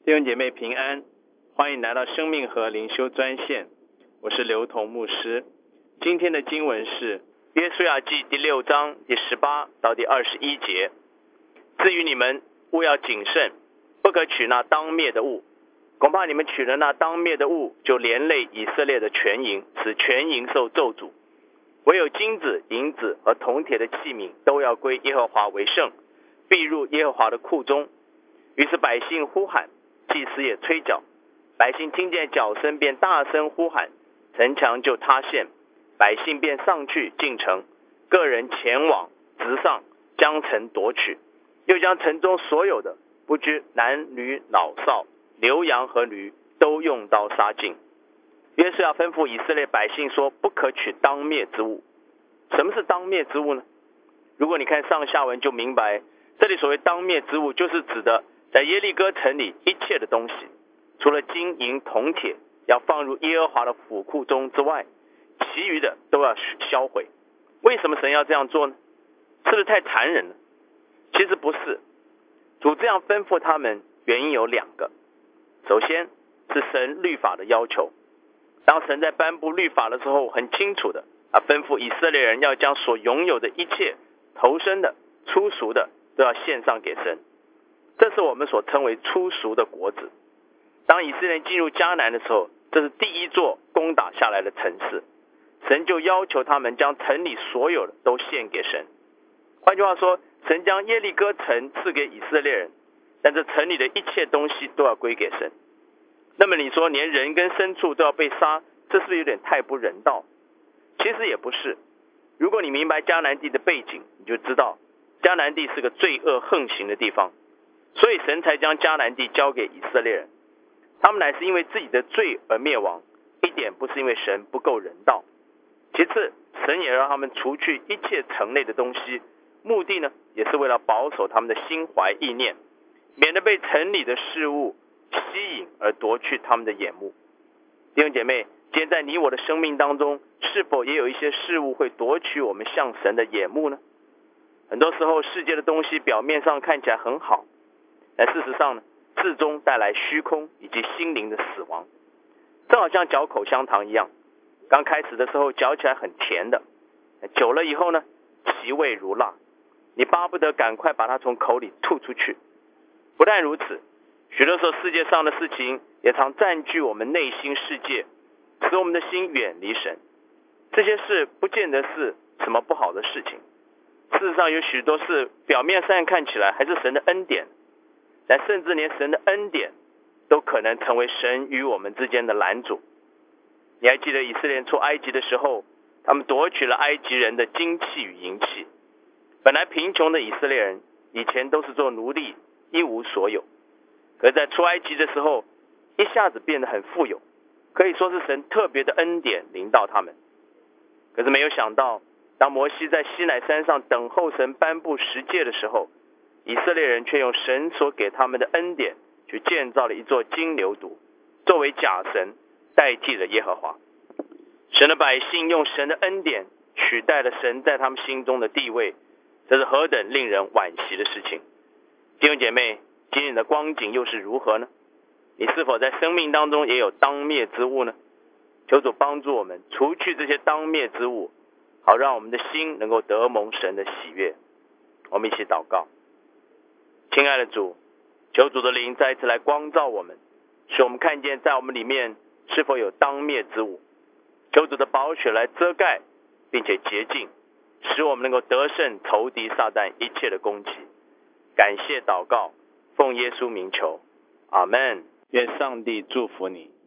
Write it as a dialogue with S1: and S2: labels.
S1: 弟兄姐妹平安，欢迎来到生命河灵修专线，我是刘同牧师。今天的经文是约书亚记第6章第18到第21节。至于你们，务要谨慎，不可取那当灭的物，恐怕你们取了那当灭的物，就连累以色列的全营，使全营受咒诅。唯有金子、银子和铜铁的器皿都要归耶和华为圣，必入耶和华的库中。于是百姓呼喊，祭司也吹角，百姓听见角声，便大声呼喊，城墙就塌陷，百姓便上去进城，个人前往直上，将城夺取，又将城中所有的，不知男女老少、牛羊和驴，都用刀杀尽。约书亚吩咐以色列百姓说，不可取当灭之物。什么是当灭之物呢？如果你看上下文就明白，这里所谓当灭之物，就是指的在耶利哥城里一切的东西，除了金银铜铁要放入耶和华的府库中之外，其余的都要销毁。为什么神要这样做呢？是不是太残忍了？其实不是，主这样吩咐他们原因有2个。首先是神律法的要求，当神在颁布律法的时候，很清楚的吩咐以色列人要将所拥有的一切头生的、初熟的都要献上给神。这是我们所称为初熟的果子。当以色列人进入迦南的时候，这是第一座攻打下来的城市，神就要求他们将城里所有的都献给神。换句话说，神将耶利哥城赐给以色列人，但这城里的一切东西都要归给神。那么你说连人跟牲畜都要被杀，这是不是有点太不人道？其实也不是。如果你明白迦南地的背景，你就知道迦南地是个罪恶横行的地方，所以神才将迦南地交给以色列人。他们乃是因为自己的罪而灭亡，一点不是因为神不够人道。其次，神也让他们除去一切城内的东西，目的呢，也是为了保守他们的心怀意念，免得被城里的事物吸引而夺去他们的眼目。弟兄姐妹，今天在你我的生命当中，是否也有一些事物会夺取我们向神的眼目呢？很多时候世界的东西表面上看起来很好，但事实上呢，至终带来虚空以及心灵的死亡。正好像嚼口香糖一样，刚开始的时候嚼起来很甜的，久了以后呢，其味如蜡，你巴不得赶快把它从口里吐出去。不但如此，许多时候世界上的事情也常占据我们内心世界，使我们的心远离神。这些事不见得是什么不好的事情，事实上有许多事表面上看起来还是神的恩典，但甚至连神的恩典都可能成为神与我们之间的拦阻。你还记得以色列人出埃及的时候，他们夺取了埃及人的金器与银器。本来贫穷的以色列人以前都是做奴隶，一无所有，可是在出埃及的时候，一下子变得很富有，可以说是神特别的恩典临到他们。可是没有想到，当摩西在西乃山上等候神颁布10诫的时候，以色列人却用神所给他们的恩典去建造了一座金牛犊，作为假神，代替了耶和华。神的百姓用神的恩典取代了神在他们心中的地位，这是何等令人惋惜的事情。弟兄姐妹，今日的光景又是如何呢？你是否在生命当中也有当灭之物呢？求主帮助我们除去这些当灭之物，好让我们的心能够得蒙神的喜悦。我们一起祷告。亲爱的主，求主的灵再一次来光照我们，使我们看见在我们里面是否有当灭之物。求主的宝血来遮盖并且洁净，使我们能够得胜仇敌撒旦一切的攻击。感谢祷告，奉耶稣名求，阿们。愿上帝祝福你。